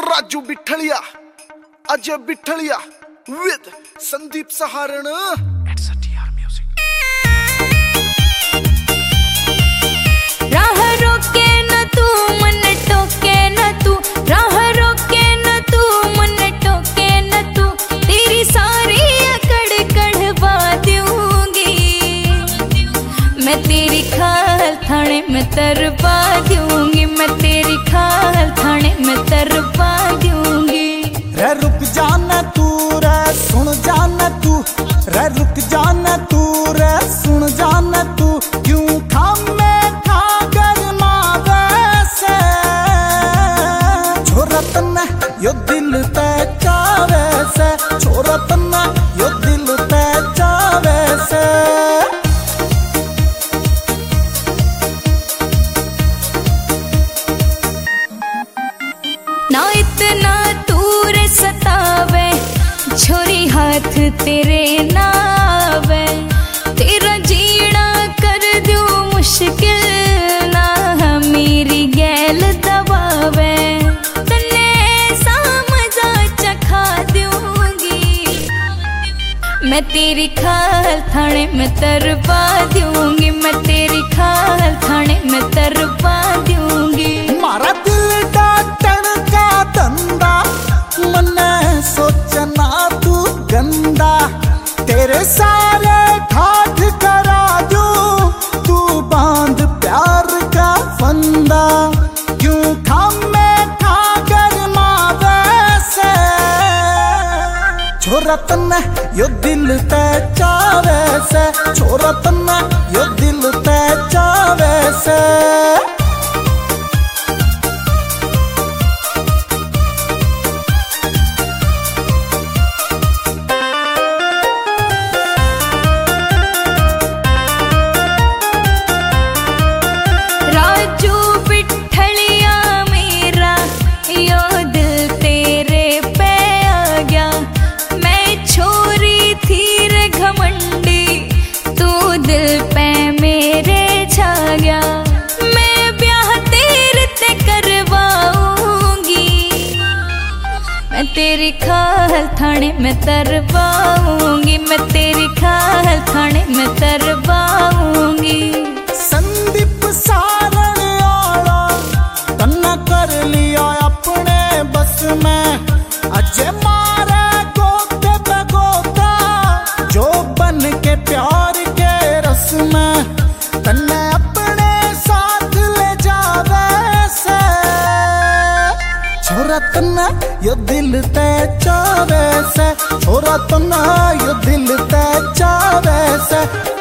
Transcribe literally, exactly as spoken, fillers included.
Raju Bithalia, Ajay Bithalia with Sandeep Saharan. राह रोके न तू मन टोके न तू, राह रोके न तू मन टोके न तू, तेरी सारी अकड़ कढ़वा दूंगी मैं, तेरी खाल थाने में तरवा दूंगी मैं, तेरी खाल थाने में तरवा दूंगी। रे रुक जाना तू रे सुन जाना तू, रे रुक जाना तू रे सुन जाना तू, क्यों खामे खा गरमा वैसे छोरा तन्ना यो दिल ते चावे से, छोरा तन्ना यो दिल ते चावे से। ना इतना दूर सतावे छोरी हाथ तेरे नावे, तेरा जीना कर दूं मुश्किल ना मेरी गैल दबावे, तन्ने ऐसा मजा चखा दूंगी मैं, तेरी खाल थाने में तरवा दूंगी मैं, तेरी खाल थाने में तरवा दूंगी। मारा दिल डाटन का धंधा मने सोचना तू गंदा, तेरे सारे ठाठ करा दूं तू बांध प्यार का फंदा, क्यों खामे खा गरमा वैसे छोरा तन्ना यो दिल ते चावे से, छोरा तन्ना यो दिल ते चावे से। राजू बिठलिया मेरा यो दिल तेरे पे आ गया, मैं छोरी थी रे घमंडी तू दिल पे मेरे छा गया, मैं ब्याह तेरे ते करवाऊंगी मैं, तेरी खाल थाने में तरवाऊंगी मैं, तेरी खाल थाने में तरवाऊंगी। संदीप सारण आला तन्ना कर लिया अपने बस में, अजय मारे गोते पे गोता जो बन के प्यार के रस में, तन्ने अपने साथ ले जावे से छोरा तन्ना यो दिल ते चावे से, छोरा तन्ना यो दिल ते चावे से।